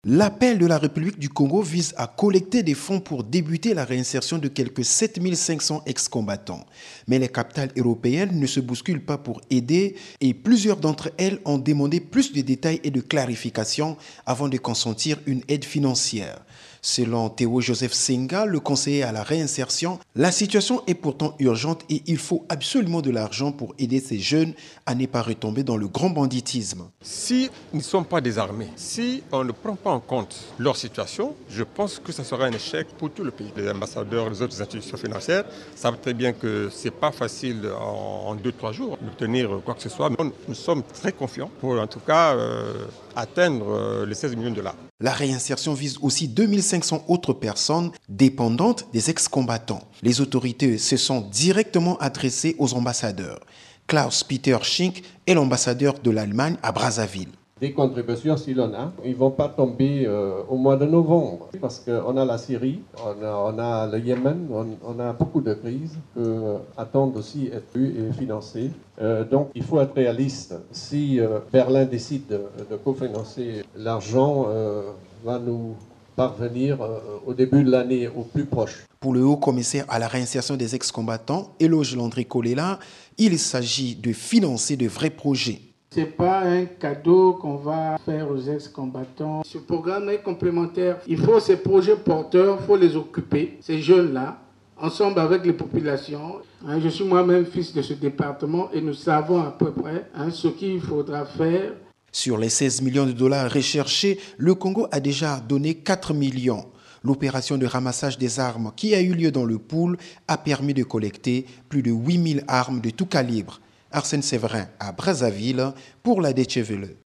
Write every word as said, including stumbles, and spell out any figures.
L'appel de la République du Congo vise à collecter des fonds pour débuter la réinsertion de quelques sept mille cinq cents ex-combattants. Mais les capitales européennes ne se bousculent pas pour aider et plusieurs d'entre elles ont demandé plus de détails et de clarifications avant de consentir une aide financière. Selon Théo-Joseph Senga, le conseiller à la réinsertion, la situation est pourtant urgente et il faut absolument de l'argent pour aider ces jeunes à ne pas retomber dans le grand banditisme. Si nous ne sommes pas désarmés, si on ne prend pas en compte leur situation, je pense que ce sera un échec pour tout le pays. Les ambassadeurs, les autres institutions financières savent très bien que ce n'est pas facile en deux trois jours d'obtenir quoi que ce soit. Mais nous sommes très confiants pour en tout cas euh, atteindre les seize millions de dollars. La réinsertion vise aussi deux mille cinq cents autres personnes dépendantes des ex-combattants. Les autorités se sont directement adressées aux ambassadeurs. Klaus-Peter Schinck est l'ambassadeur de l'Allemagne à Brazzaville. Des contributions, si l'on a, ils ne vont pas tomber euh, au mois de novembre, parce qu'on a la Syrie, on a, on a le Yémen, on, on a beaucoup de crises qui euh, attendent aussi être vues et financées. Euh, donc il faut être réaliste. Si euh, Berlin décide de, de cofinancer, l'argent euh, va nous parvenir euh, au début de l'année, au plus proche. Pour le haut-commissaire à la réinsertion des ex-combattants, Eloge Landry Kolela, il s'agit de financer de vrais projets. Ce n'est pas un cadeau qu'on va faire aux ex-combattants. Ce programme est complémentaire. Il faut ces projets porteurs, il faut les occuper, ces jeunes-là, ensemble avec les populations. Je suis moi-même fils de ce département et nous savons à peu près hein, ce qu'il faudra faire. Sur les seize millions de dollars recherchés, le Congo a déjà donné quatre millions. L'opération de ramassage des armes qui a eu lieu dans le pool a permis de collecter plus de huit mille armes de tout calibre. Arsène Séverin à Brazzaville pour la Deutsche Welle.